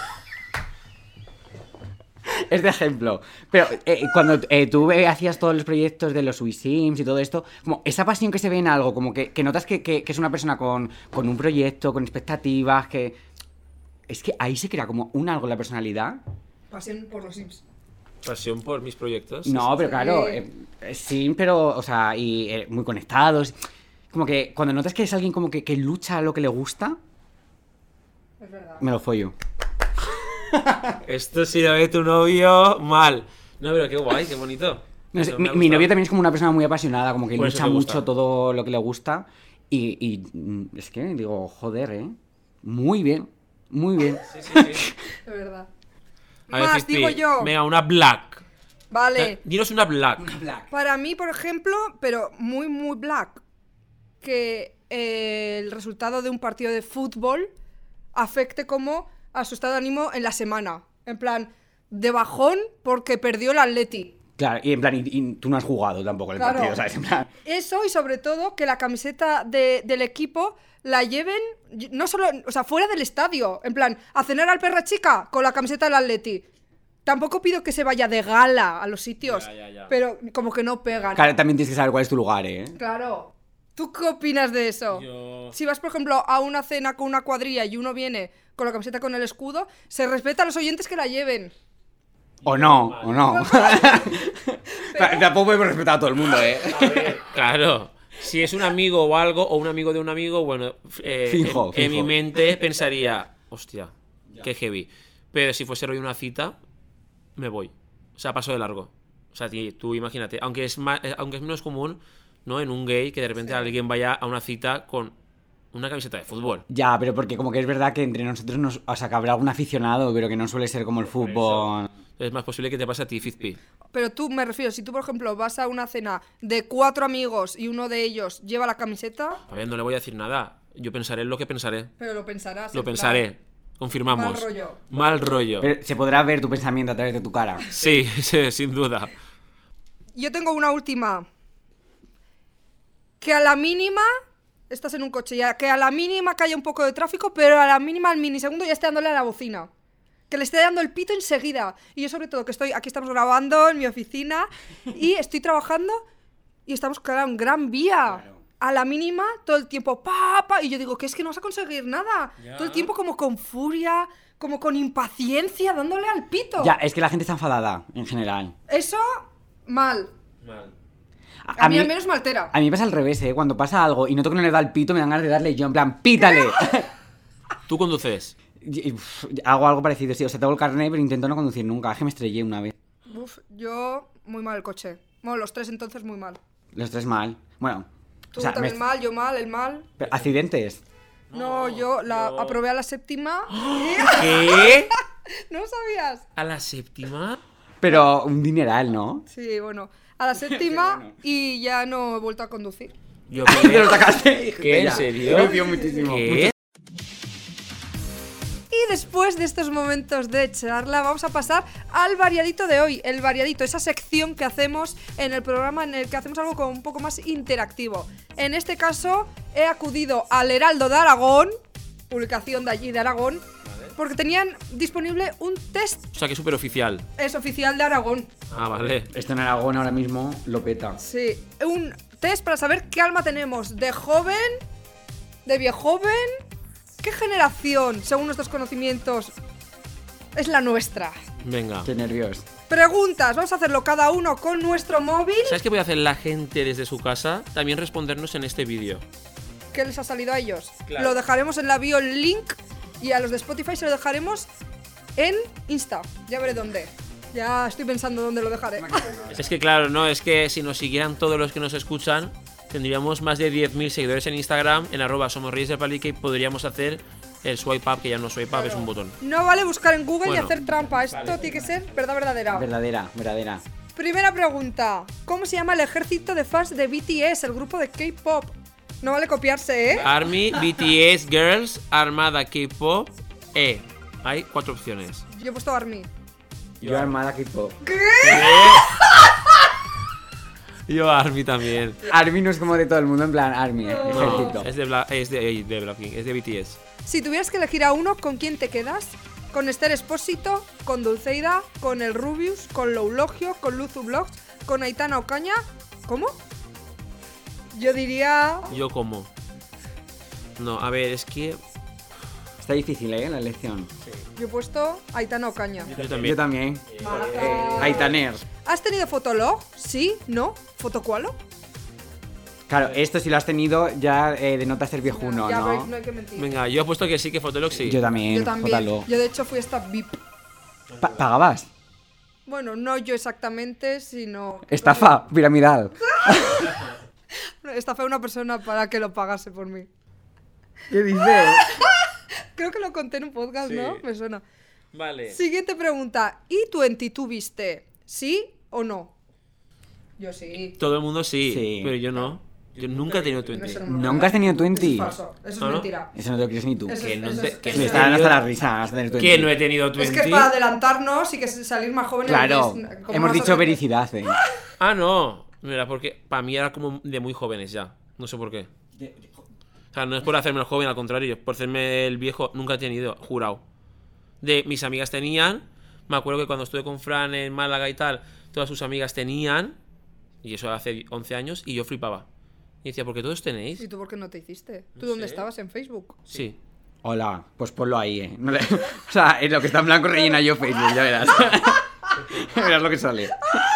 Es de ejemplo. Pero cuando tú hacías todos los proyectos de los WeSims y todo esto, como esa pasión que se ve en algo, como que notas que es una persona con un proyecto, con expectativas, que... Es que ahí se crea como un algo en la personalidad. Pasión por los Sims. Pasión por mis proyectos. No, pero claro, sí, pero, o sea, y muy conectados. Como que cuando notas que es alguien como que lucha a lo que le gusta, Es verdad. me lo follo. Esto si lo ve tu novio, mal. No, pero qué guay, qué bonito. No sé, Eso me ha mi gustado. novio también es como una persona muy apasionada, como que Por eso lucha te mucho gusta. todo lo que le gusta. Y es que digo, joder, muy bien, muy bien. Sí, sí, sí. Es verdad. A ver, Más, Cispi, digo yo. Venga, una black. Vale. Dinos una black. Para mí, por ejemplo, pero muy, muy black, que el resultado de un partido de fútbol afecte como a su estado de ánimo en la semana. En plan, de bajón porque perdió el Atleti. Claro, y en plan, y tú no has jugado tampoco el Claro. partido, ¿sabes? En plan, Eso y sobre todo que la camiseta del equipo la lleven no solo, o sea, fuera del estadio. En plan, a cenar al Perra Chica con la camiseta del Atleti. Tampoco pido que se vaya de gala a los sitios, Ya. pero como que no pegan. claro, también tienes que saber cuál es tu lugar, ¿eh? Claro. ¿Tú qué opinas de eso? Yo- Si vas, por ejemplo, a una cena con una cuadrilla y uno viene con la camiseta con el escudo, se respeta a los oyentes que la lleven. O no. Tampoco podemos respetar a todo el mundo, ¿eh? Claro. Si es un amigo o algo, o un amigo de un amigo, bueno, Fijo. en mi mente pensaría, hostia, qué heavy. Pero si fuese rollo una cita, me voy. O sea, paso de largo. O sea, tú imagínate, aunque es menos común, ¿no? En un gay que de repente alguien vaya a una cita con una camiseta de fútbol. Ya, pero porque como que es verdad que entre nosotros o sea, que habrá algún aficionado, pero que no suele ser como el fútbol. Es más posible que te pase a ti, Fizpi. Pero tú, me refiero, si tú, por ejemplo, vas a una cena de 4 amigos y uno de ellos lleva la camiseta, A ver, no le voy a decir nada. Yo pensaré en lo que pensaré. pero lo pensarás. Lo en plan, pensaré. Confirmamos. Mal rollo. Mal rollo. Pero se podrá ver tu pensamiento a través de tu cara. Sí, sí, sin duda. Yo tengo una última. Que a la mínima, estás en un coche ya, que a la mínima que haya un poco de tráfico, pero a la mínima, al minisegundo, ya esté dándole a la bocina. Que le esté dando el pito enseguida. Y yo sobre todo, que aquí estamos grabando en mi oficina y estoy trabajando y estamos, claro, en Gran Vía. A la mínima, todo el tiempo, y yo digo, que es que no vas a conseguir nada. Todo el tiempo como con furia, como con impaciencia, dándole al pito. Ya, es que la gente está enfadada, en general. Eso, mal. Mal. A mí al menos me altera. A mí me pasa al revés, ¿eh? Cuando pasa algo y noto que no le da el pito, me dan ganas de darle yo, en plan, ¡pítale! ¿Tú conduces? Hago algo parecido, sí. O sea, tengo el carnet, pero intento no conducir nunca. Es que me estrellé una vez. Uf, yo muy mal el coche. Bueno, los tres entonces muy mal. Los tres mal. Bueno, Tú o sea, también mal, yo mal, él mal. pero, ¿accidentes? No, yo aprobé a la séptima. ¿Qué? ¿No lo sabías? ¿A la séptima? Pero un dineral, ¿no? Sí, bueno. A la séptima y ya no he vuelto a conducir. Yo ¿Te lo sacaste? ¿Qué? ¿En Ya. serio? Me dio muchísimo. ¿Qué? Y después de estos momentos de charla, vamos a pasar al variadito de hoy. El variadito, esa sección que hacemos en el programa en el que hacemos algo como un poco más interactivo. En este caso, he acudido al Heraldo de Aragón, publicación de allí de Aragón, porque tenían disponible un test. O sea, que es súper oficial. Es oficial de Aragón. Ah, vale. Esto en Aragón ahora mismo lo peta. Sí, un test para saber qué alma tenemos, de joven, de viejoven, qué generación, según nuestros conocimientos, es la nuestra. Venga. Qué nervios. Preguntas, vamos a hacerlo cada uno con nuestro móvil. ¿Sabes qué puede hacer la gente desde su casa? También respondernos en este vídeo. ¿Qué les ha salido a ellos? Claro. Lo dejaremos en la bio el link y a los de Spotify se lo dejaremos en Insta. Ya veré dónde. Ya estoy pensando dónde lo dejaré. Es que claro, no, es que si nos siguieran todos los que nos escuchan, tendríamos más de 10.000 seguidores en Instagram, en @somosreyesdelpalique, y podríamos hacer el swipe up, que ya no es swipe up, es un botón. No vale buscar en Google y Bueno. hacer trampa. Esto tiene que ser verdad verdadera. Verdadera. Primera pregunta. ¿Cómo se llama el ejército de fans de BTS, el grupo de K-pop? No vale copiarse, ¿eh? Army, BTS, Girls, Armada, K-pop, Hay 4 opciones. Yo he puesto ARMY. Yo Armada K-pop. Yo Army también. Army no es como de todo el mundo, en plan Army, No, ejército. es de Blackpink, es de BTS. Si tuvieras que elegir a uno, ¿con quién te quedas? ¿Con Esther Espósito? ¿Con Dulceida? ¿Con el Rubius? ¿Con Loulogio? ¿Con Luzu Vlogs? ¿Con Aitana Ocaña? ¿Cómo? Yo diría... Yo como. No, a ver, es que... Está difícil, la elección. Yo he puesto Aitana Ocaña. Yo también. Yo también. Mata. Aitaner. ¿Has tenido Fotolog? ¿Sí? ¿No? ¿Fotocualo? Claro, esto si lo has tenido ya denota ser viejuno, Ya veis, ¿no? no hay que mentir. Venga, yo he puesto que sí, que Fotolog sí. Yo también, Yo también. Fótalo. Yo de hecho fui hasta VIP. ¿Pagabas? Bueno, no yo exactamente, sino... Estafa piramidal. Estafé a una persona para que lo pagase por mí. ¿Qué dices? Creo que lo conté en un podcast, Sí. ¿no? Me suena. Vale. Siguiente pregunta. ¿Y tuviste? ¿Sí o no? Yo sí. Todo el mundo sí, Sí. pero yo no. Yo nunca he tenido 20. Eso no- ¿Nunca has tenido 20? Eso es falso. Eso es ¿Ah, no? mentira. Eso no te lo crees ni tú. Eso Que es- no eso te- es- que eso Me es- está dando hasta la risa, vas a tener 20. Que no he tenido 20. Es que para adelantarnos y que salir más jóvenes... Claro, ¿cómo hemos vas a dicho hacer? vericidad, Ah, no. Mira, porque para mí era como de muy jóvenes ya. No sé por qué. O sea, no es por hacerme el joven, al contrario. Por hacerme el viejo, nunca he tenido, jurado. De mis amigas tenían. Me acuerdo que cuando estuve con Fran en Málaga y tal, todas sus amigas tenían. Y eso hace 11 años. Y yo flipaba. Y decía, ¿por qué todos tenéis? ¿Y tú por qué no te hiciste? ¿Tú No dónde sé. estabas? ¿En Facebook? Sí. Hola, pues ponlo ahí, No le- O sea, es lo que está en blanco rellena yo Facebook, ya verás. Verás lo que sale.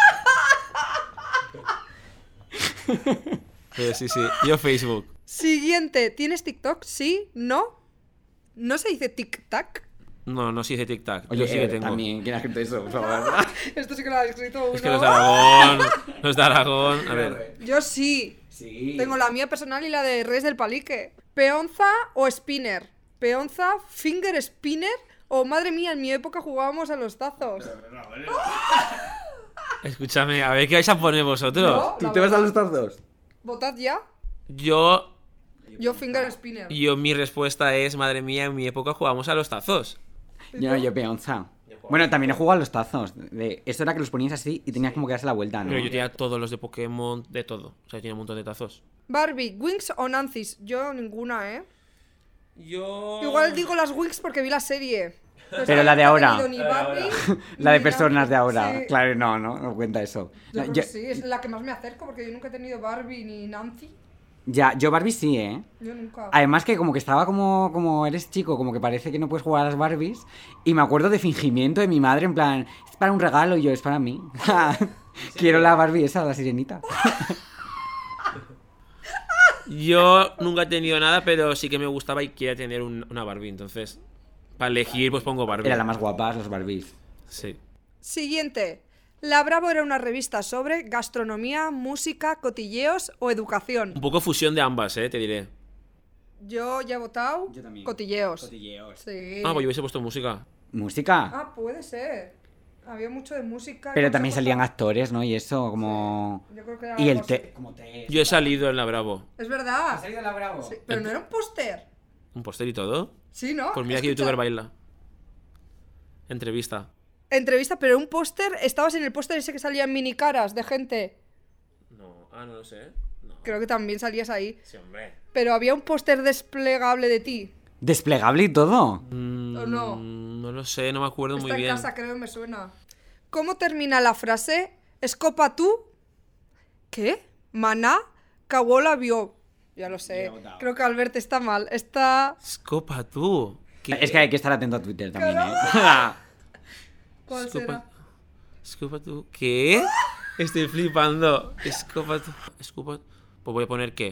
Pero sí, sí. Yo Facebook. Siguiente. ¿Tienes TikTok? ¿Sí? ¿No? ¿No se dice tic-tac? No, no se dice tic-tac. Oye, Yo sí que tengo. también, ¿quién ha escrito eso? Por favor. Esto sí que lo ha escrito uno. Es que los de Aragón. Los de Aragón. A ver. Yo sí. Sí. Tengo la mía personal y la de Reyes del Palique. ¿Peonza o spinner? ¿Peonza, finger spinner? O madre mía, en mi época jugábamos a los tazos. Escúchame, a ver qué vais a poner vosotros. No, ¿Tú la te vas a verdad. los tazos? ¿Votad ya? Yo, Yo finger spinner. mi respuesta es, madre mía, en mi época jugábamos a los tazos. Yo peonza. Bueno, también he jugado a los tazos. Esto era que los ponías así y tenías como que darse la vuelta, ¿no? Pero yo tenía todos los de Pokémon, de todo. O sea, yo tenía un montón de tazos. Barbie, Winx o Nancy's. Yo ninguna, ¿eh? Yo... Igual digo las Winx porque vi la serie. Pero la de no he ahora. tenido ni Barbie, La de ni personas Nancy. de ahora. Sí. Claro, no cuenta eso. Yo creo Yo- que sí, es la que más me acerco porque yo nunca he tenido Barbie ni Nancy. Ya, yo Barbie sí, ¿eh? Yo nunca. Además que como que estaba como eres chico, como que parece que no puedes jugar a las Barbies. Y me acuerdo de fingimiento de mi madre, en plan, es para un regalo y yo, es para mí. Quiero la Barbie esa, la sirenita. Yo nunca he tenido nada, pero sí que me gustaba y quería tener una Barbie. Entonces, para elegir, pues pongo Barbie. Era la más guapa, las Barbies. Sí. Siguiente. La Bravo era una revista sobre gastronomía, música, cotilleos o educación. Un poco fusión de ambas, te diré. Yo ya he votado Yo también. cotilleos. Cotilleos. Sí. Ah, pues yo hubiese puesto música. Música. Ah, puede ser. Había mucho de música. y Pero mucha también cosa. salían actores, ¿no? Y eso, como... Yo creo que era Y el algo té... así. Yo he salido en la Bravo. Es verdad. salido la Bravo? Sí, pero no era un póster. ¿Un póster y todo? Sí, ¿no? Pues mira que Escucha. youtuber baila. Entrevista. Entrevista, pero un póster. Estabas en el póster ese que salía en mini caras de gente. No, no lo sé. No. Creo que también salías ahí. Sí, hombre. Pero había un póster desplegable de ti. ¿Desplegable y todo? ¿O no? No lo sé, no me acuerdo Está muy en bien. casa, creo que me suena. ¿Cómo termina la frase? ¿Escopa tú? ¿Qué? ¿Maná? ¿Cabola vio? Ya lo sé. Creo que Albert está mal. Está... Escopa tú. ¿Qué? Es que hay que estar atento a Twitter también, ¿eh? ¿Cuál será? Escopa tú. ¿Qué? Estoy flipando. Escopa tú. Escopa. Pues voy a poner qué.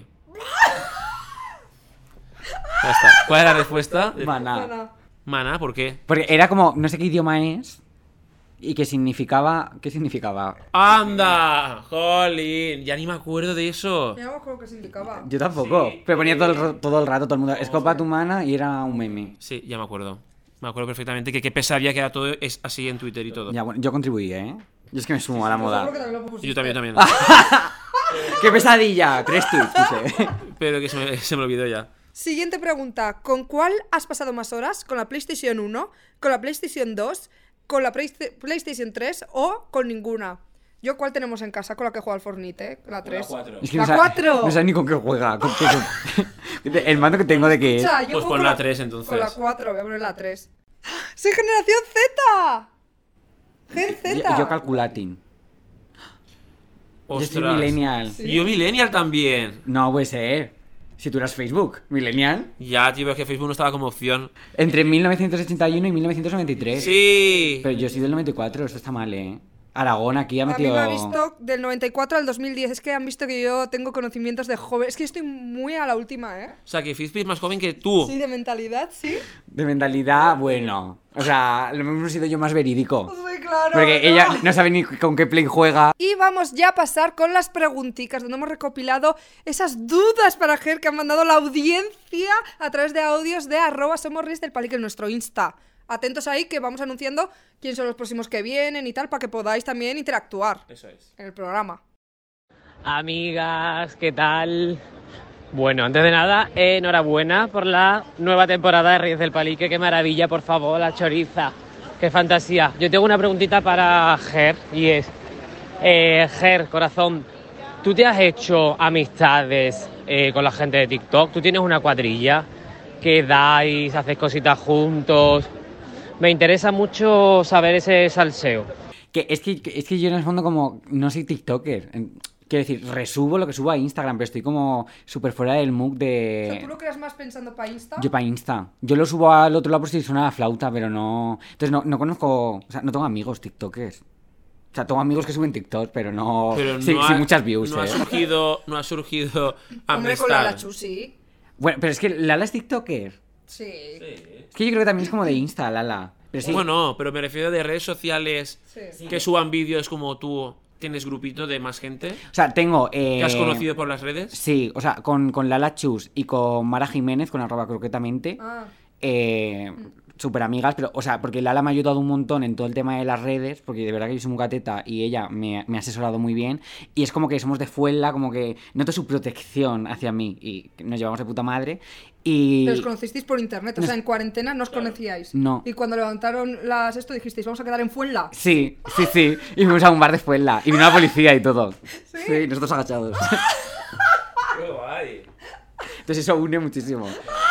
Ya está. ¿Cuál es la respuesta? Maná. Maná. Maná, ¿por qué? Porque era como, no sé qué idioma es. Y que significaba... ¿Qué significaba? ¡Anda! ¡Jolín! Ya ni me acuerdo de eso. Ya no me acuerdo qué significaba. Yo tampoco. Pero ponía todo el rato todo el mundo. Escopa tu mana y era un meme. Sí, ya me acuerdo. Me acuerdo perfectamente que qué pesadilla que era todo es así en Twitter y todo. Ya, bueno, yo contribuí, ¿eh? Yo es que me sumo a la moda. Seguro que también lo pusiste. Yo también. ¡Qué pesadilla! 3 tweets puse. Pero que se me olvidó ya. Siguiente pregunta. ¿Con cuál has pasado más horas? ¿Con la PlayStation 1? ¿Con la PlayStation 2? con la PlayStation 3 o con ninguna. ¿Yo cuál tenemos en casa con la que juega al Fortnite? La 3. La 4. Es que ¡La no 4! No sé ni con qué juega. El mando que tengo de que es. Escucha, yo Pues juego pon la 3 entonces. Con la 4, voy a poner la 3. ¡Soy generación Z! Gen Z. Yo calculating. Yo soy Ostras. millennial. Yo millennial también. No puede ser. Si tú eras Facebook, millennial. Ya, tío, es que Facebook no estaba como opción. Entre 1981 y 1993. Sí. Pero yo soy del 94, eso está mal, ¿eh? Aragón aquí ha A mí metido... me ha visto del 94 al 2010. Es que han visto que yo tengo conocimientos de joven. Es que estoy muy a la última, ¿eh? O sea, que Fizpi es más joven que tú. Sí, de mentalidad, sí. De mentalidad, bueno. O sea, lo mismo he sido yo más verídico. Sí, claro. Porque ¿no? ella no sabe ni con qué play juega. Y vamos ya a pasar con las preguntitas, donde hemos recopilado esas dudas para Ger que han mandado la audiencia a través de audios de @somosreyesdelpalique en nuestro Insta. Atentos ahí que vamos anunciando quién son los próximos que vienen y tal, para que podáis también interactuar Eso es. en el programa. Amigas, ¿qué tal? Bueno, antes de nada, enhorabuena por la nueva temporada de Reyes del Palique. Qué maravilla, por favor, la choriza. Qué fantasía. Yo tengo una preguntita para Ger y es... Ger, corazón, ¿tú te has hecho amistades con la gente de TikTok? ¿Tú tienes una cuadrilla? ¿Quedáis? ¿Hacéis cositas juntos? Me interesa mucho saber ese salseo. Es que yo en el fondo como no soy tiktoker. Quiero decir, resubo lo que subo a Instagram, pero estoy como súper fuera del mood O de... sea, ¿tú lo creas más pensando para Insta? Yo para Insta. Yo lo subo al otro lado por si suena la flauta, pero no... Entonces no conozco... O sea, no tengo amigos tiktokers. O sea, tengo amigos que suben TikTok, pero no... Pero sí, no sí, ha- muchas views, no ha surgido Hombre, con la amistad. Lachu, sí. Bueno, pero es que Lala es tiktoker. Sí. Es que yo creo que también es como de Insta, Lala. Pero sí, Bueno, pero me refiero de redes sociales Sí. que suban vídeos como tú. ¿Tienes grupito de más gente o sea, tengo... que has conocido por las redes? Sí, o sea, con Lala Chus y con Mara Jiménez, con @croquetamente, Ah. súper amigas, pero, o sea, porque Lala me ha ayudado un montón en todo el tema de las redes, porque de verdad que yo soy muy gateta y ella me ha asesorado muy bien, y es como que somos de Fuenla, como que noto su protección hacia mí, y nos llevamos de puta madre, y... Pero os conocisteis por internet, o sea, en cuarentena no os conocíais. No. Y cuando levantaron esto dijisteis, vamos a quedar en Fuenla. Sí, y fuimos a un bar de Fuenla, y vino la policía y todo. Sí, nosotros agachados. ¡Qué guay! Entonces eso une muchísimo.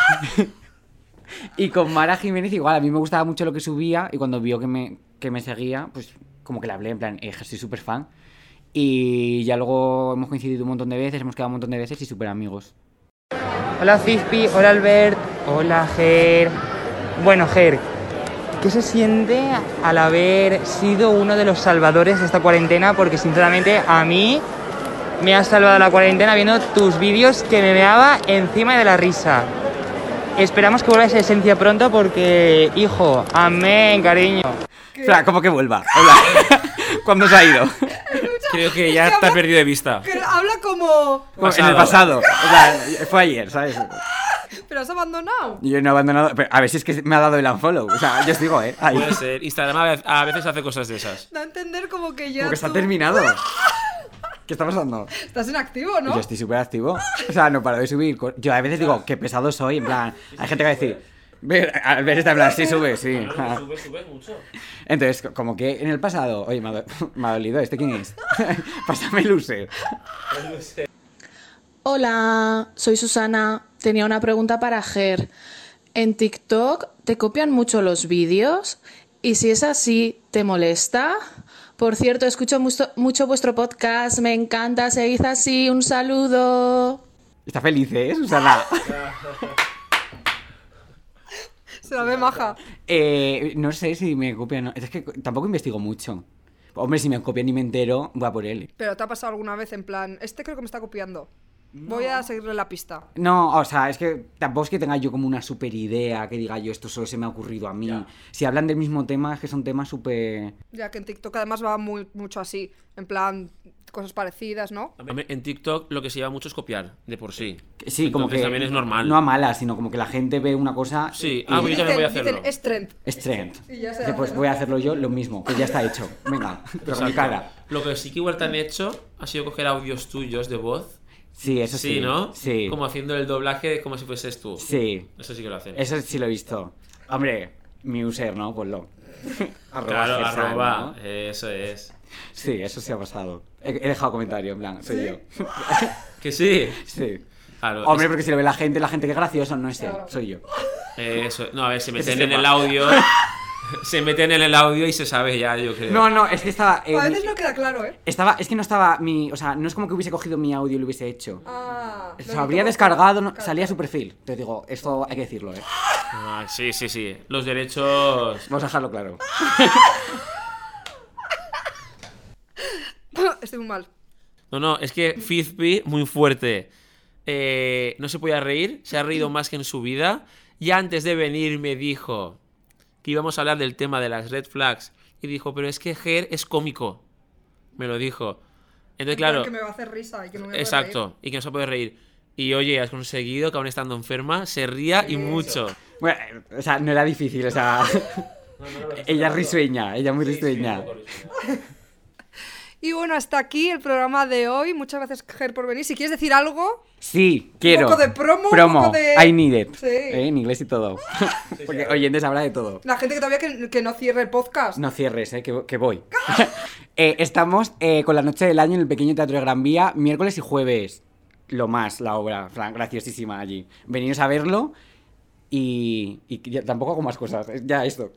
Y con Mara Jiménez igual, a mí me gustaba mucho lo que subía y cuando vio que me seguía, pues como que le hablé en plan, soy súper fan. Y ya luego hemos coincidido un montón de veces, hemos quedado un montón de veces y súper amigos. Hola Fizpi, hola Albert, hola Ger. Bueno Ger, ¿qué se siente al haber sido uno de los salvadores de esta cuarentena? Porque sinceramente a mí me has salvado la cuarentena viendo tus vídeos que me meaba encima de la risa. Esperamos que vuelva esa esencia pronto porque, hijo, amén, cariño. Espera, ¿cómo que vuelva? Hola. ¿Cuándo se ha ido? Creo que ya te has perdido de vista. Que habla como... En el pasado. O sea, fue ayer, ¿sabes? Pero has abandonado. Y yo no he abandonado. Pero a ver si es que me ha dado el unfollow. O sea, yo os digo, ahí. Puede ser. Instagram a veces hace cosas de esas. Da a entender como que ya Como que está tú terminado. ¿Qué está pasando? estás en activo, ¿no? Yo estoy súper activo. O sea, no paro de subir. Yo a veces digo, qué pesado soy. En plan, hay gente que va a decir, ver esta en plan, sí, sube, sí. Sube mucho. Entonces, como que en el pasado, oye, me ha dolido, ¿este quién es? Pásame el user. Hola, soy Susana. Tenía una pregunta para Ger. ¿En TikTok te copian mucho los vídeos? Y si es así, ¿te molesta? Por cierto, escucho mucho vuestro podcast. Me encanta, seguid así. Un saludo. Está feliz, ¿eh, Susana? Se la ve maja. No sé si me copian. Es que tampoco investigo mucho. Hombre, si me copian y me entero, voy a por él. Pero ¿te ha pasado alguna vez en plan, este creo que me está copiando? Voy a seguirle la pista. No, o sea, es que tampoco es que tenga yo como una super idea que diga yo esto solo se me ha ocurrido a mí. Ya. Si hablan del mismo tema, es que son temas súper... Ya que en TikTok además va mucho así, en plan, cosas parecidas, ¿no? Hombre, en TikTok lo que se lleva mucho es copiar, de por sí. Sí, como Entonces que... también es normal. No a malas, sino como que la gente ve una cosa... Sí, y- pues yo también voy a hacerlo. Dicen, es trend. Es trend. Y ya se Dice, pues hace, voy a ¿no? hacerlo yo lo mismo, que ya está hecho. Venga, pero con mi Exacto. cara. Lo que sí que igual te han hecho ha sido coger audios tuyos de voz. Sí, eso sí. Sí, ¿no? Sí. Como haciendo el doblaje como si fueses tú. Sí. Eso sí que lo hacen. Eso sí lo he visto. Hombre, mi user, ¿no? Ponlo. Claro, Gersan, arroba. ¿no? Eso es. Sí, eso sí ha pasado. He dejado comentario, en plan, soy yo. Que sí. Sí. Claro, Hombre, porque si lo ve la gente que es gracioso, no es él, soy yo. Eso. No, a ver, se meten Ese en sepa. el audio. Se meten en el audio y se sabe ya, yo creo. No, es que estaba... A veces no queda claro, ¿eh? Es que no estaba mi... O sea, no es como que hubiese cogido mi audio y lo hubiese hecho. Ah. O sea, habría descargado, salía su perfil. Te digo, esto hay que decirlo, ¿eh? Ah, sí. Los derechos. Vamos a dejarlo claro. Estoy muy mal. No, es que Fizpi, muy fuerte. No se podía reír, se ha reído más que en su vida. Y antes de venir me dijo que íbamos a hablar del tema de las red flags. Y dijo, pero es que Ger es cómico. Me lo dijo. Entonces, claro. Que me va a hacer risa y que no me voy a Exacto, y que no se puede reír. Y oye, has conseguido que aún estando enferma se ría y mucho. Bueno, o sea, no era difícil, o sea... Ella es risueña, ella es muy risueña. Y bueno, hasta aquí el programa de hoy. Muchas gracias, Ger, por venir. Si quieres decir algo... Sí, quiero. Un poco de promo, un poco de... I need it. Sí. En inglés y todo. Porque oyentes habrá de todo. La gente que todavía que no cierre el podcast. No cierres, que voy. Estamos con la noche del año en el pequeño Teatro de Gran Vía, miércoles y jueves. Lo más, la obra, graciosísima allí. Veniros a verlo y ya, tampoco hago más cosas, ya esto.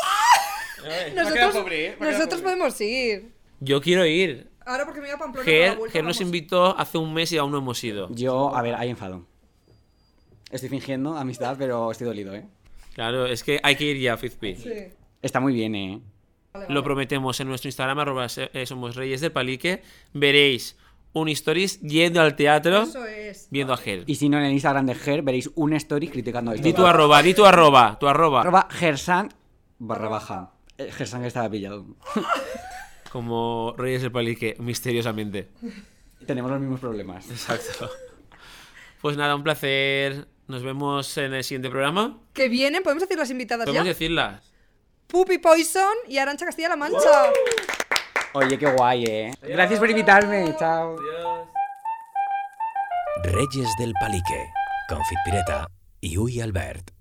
Nosotros podemos ir. Yo quiero ir. Ahora porque me voy a Pamplona. con la vuelta, Ger nos vamos. invitó hace un mes y aún no hemos ido. Yo, a ver, hay enfado. Estoy fingiendo amistad, pero estoy dolido, ¿eh? Claro, es que hay que ir ya, Fizpi. Sí. Está muy bien, ¿eh? Lo prometemos en nuestro Instagram, @somos reyes del palique. Veréis un stories yendo al teatro, Eso es. viendo a Ger. Y si no, en el Instagram de Ger veréis un story criticando esto. Di tu arroba. Gersan _. Gersan que estaba pillado. Como reyes del palique, misteriosamente. Tenemos los mismos problemas. Exacto. Pues nada, un placer. Nos vemos en el siguiente programa. Que vienen, podemos decir las invitadas Podemos ya. decirlas. Puppy Poison y Arantxa Castilla-La Mancha. Oye, qué guay, ¿eh? Gracias por invitarme. Chao. Reyes del Palique, con Fit Pireta y Uy Albert.